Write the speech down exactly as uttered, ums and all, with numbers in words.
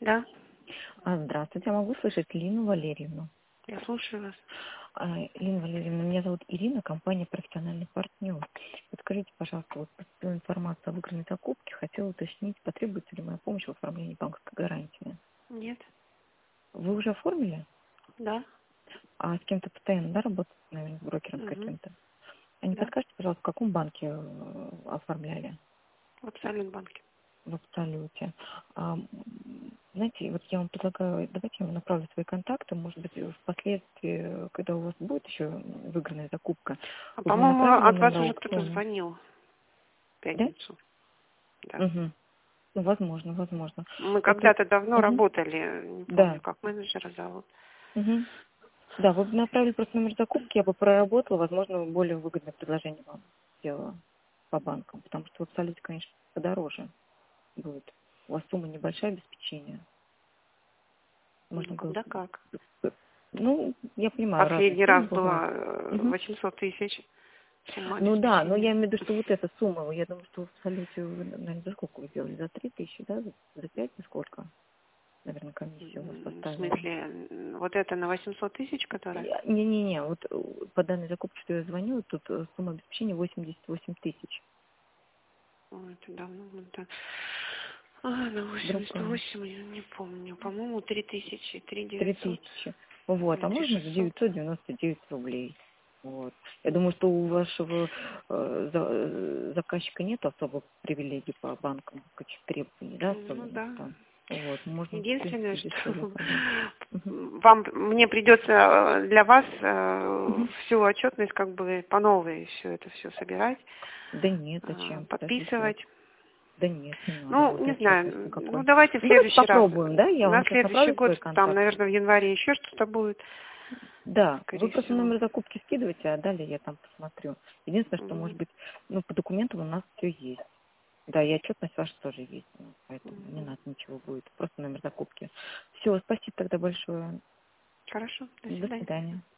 Да, А, Здравствуйте, я могу слышать Лину Валерьевну? я слушаю вас. А, Лина Валерьевна, меня зовут Ирина, компания «Профессиональный партнер». Вот скажите, пожалуйста, вот поступила информация о выигранной закупке, хотела уточнить, потребуется ли моя помощь в оформлении банковской гарантии. Нет. Вы уже оформили? Да. А с кем-то постоянно, да, работаете, наверное, с брокером с Угу. каким-то? А не Да. подскажете, пожалуйста, в каком банке э, оформляли? В Абсолют банке. В Абсолюте. А, м, знаете, вот я вам предлагаю, давайте я вам направлю свои контакты, может быть, впоследствии, когда у вас будет еще выигранная закупка, А, вот мы по-моему, направим ее от нам вас на уже кто-то аукцион. звонил в Да? пятницу. Да. Угу. Ну, возможно, возможно. Мы Вот, и- когда-то давно мгм. работали, не Да. помню, как менеджера зовут. Угу. Да, вы бы направили просто номер закупки, я бы проработала, возможно, более выгодное предложение вам сделала по банкам, потому что в Абсолюте, конечно, подороже будет. У вас сумма небольшая, обеспечение. Ну, Можно было когда как. Ну, я понимаю, разные Последний суммы раз бывают. было э, Мгм. восемьсот тысяч сумма Ну да, но обеспечения. я имею в виду, что вот эта сумма, я думаю, что в абсолюте вы, наверное, за сколько вы сделали? За три тысячи, да? За, за пять, за сколько? Наверное, комиссию у вас М, В поставила. смысле, м, вот это на восемьсот тысяч, которая? Я- Не-не-не, вот э, по данной закупке, что я звоню, тут э, сумма обеспечения восемьдесят восемь тысяч. Ой, это давно. Это... А, на восемьдесят Другая. восемь, я не помню. По-моему, три тысячи, три Три девятьсот тысячи. Вот, или а три можно за шестьсот. девятьсот девяносто девять рублей. Вот. Я думаю, что у вашего э, за- э, заказчика нет особо привилегий по банкам, каких требований, да, Ну особенных да. там. Вот, можно, в Единственное, принципе, дешевле что оформлять. Мгм. вам, мне придется э, для вас э, Мгм. всю отчетность как бы по новой все это все собирать, Да нет, э, зачем? Подождите. подписывать. Да нет, не надо Ну, будет не отчетность знаю, ну никакой. давайте в Ну, давайте следующий раз. попробуем, да? Я На вам сейчас следующий направлю год, свои там, контакты. наверное, в январе еще что-то будет, Да, вы скорее просто всего. номер закупки скидывайте, а далее я там посмотрю. Единственное, что, может Мгм. быть, ну, по документам у нас все есть. Да, и отчетность ваша тоже есть, ну, поэтому не Мгм. надо ничего будет, просто номер закупки. Все, спасибо тогда большое. Хорошо, до До свидания. свидания.